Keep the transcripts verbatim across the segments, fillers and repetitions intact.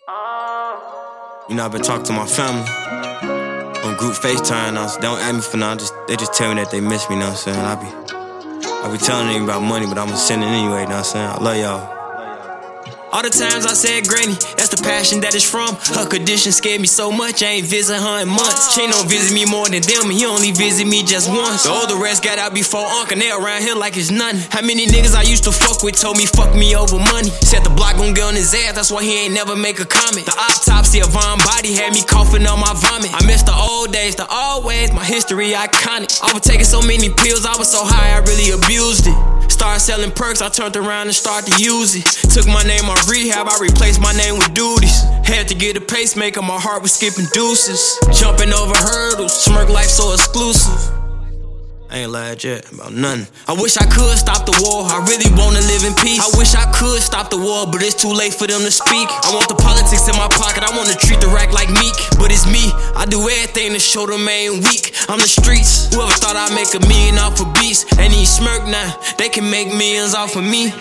You know, I've been talking to my family on group FaceTime now, so they don't ask me for nothing, just, they just tell me that they miss me, you know what I'm saying? I be, I be telling them about money, but I'ma send it anyway, you know what I'm saying? I love y'all. All the times I said granny, that's the passion that it's from. Her condition scared me so much, I ain't visit her in months. She don't visit me more than them, and he only visit me just once. The older rest got out before Uncle, they around here like it's nothing. How many niggas I used to fuck with told me fuck me over money? Said the block gon' get on his ass, that's why he ain't never make a comment. The autopsy of Von Body had me coughing on my vomit. I miss the old days, the old ways, my history iconic. I was taking so many pills, I was so high, I really abused it. Started selling perks, I turned around and started to use it. Took my name off rehab, I replaced my name with duties. Had to get a pacemaker, my heart was skipping deuces. Jumping over hurdles, smirk life so exclusive. I ain't lied yet about nothing. I wish I could stop the war, I really wanna live in peace. I wish I could stop the war, but it's too late for them to speak. I want the politics in my pocket, I wanna treat the rack like Meek. But it's me, I do everything to show them I ain't weak. I'm the streets, whoever thought I'd make a million off of beats. And he smirk now, they can make millions off of me.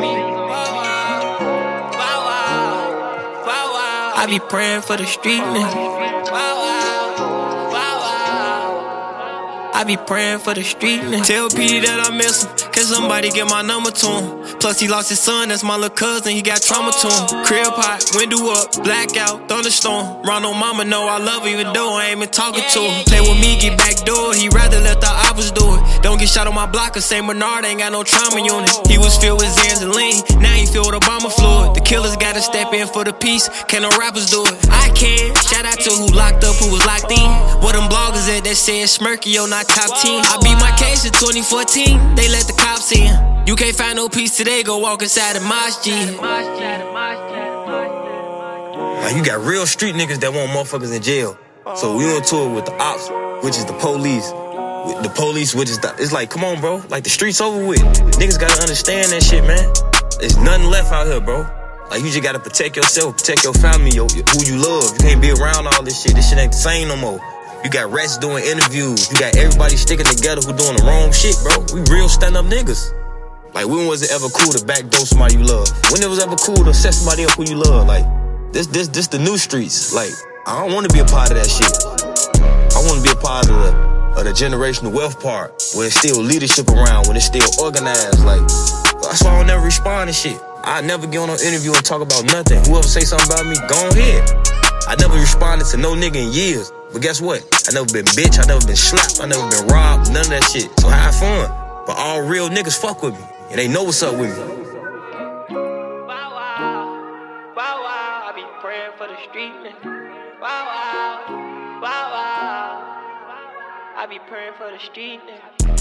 I be praying for the street nigga. I be praying for the street nigga. Tell P D that I miss him, can somebody get my number to him? Plus he lost his son, that's my little cousin, he got trauma to him. Crib hot, window up, blackout, thunderstorm. Ronald mama know I love her even though I ain't been talking to her. Play with me, get back door, he rather let the oppers do it. Don't get shot on my block, cause Saint Bernard ain't got no trauma unit. He was filled with Zanzaline, now he filled with Obama fluid. The killers gotta step in for the peace, can no rappers do it? I can, shout out to who locked up, who was locked in. What them bloggers at that said Smirky, yo, not top ten. I beat my case in twenty fourteen, they let the cops in. You can't find no peace today, go walk inside the masjid. Like, you got real street niggas that want motherfuckers in jail. So we on tour with the ops, which is the police. With the police, which is the, it's like, come on, bro. Like, the street's over with. Niggas gotta understand that shit, man. There's nothing left out here, bro. Like, you just gotta protect yourself, protect your family, your, who you love. You can't be around all this shit. This shit ain't the same no more. You got rats doing interviews. You got everybody sticking together who doing the wrong shit, bro. We real stand-up niggas. Like, when was it ever cool to backdoor somebody you love? When it was ever cool to set somebody up who you love? Like, this, this, this the new streets. Like, I don't want to be a part of that shit. I want to be a part of the, of the generational wealth part, where it's still leadership around, when it's still organized. Like, that's why I don't never respond to shit. I never get on an interview and talk about nothing. Whoever say something about me, go ahead. I never responded to no nigga in years. But guess what? I never been bitch, I never been slapped, I never been robbed, none of that shit. So have fun. But all real niggas fuck with me, and they know what's up with me. Wow, wow, wow, wow, I be praying for the street nigga. Wow, wow, wow, wow, I be praying for the street nigga.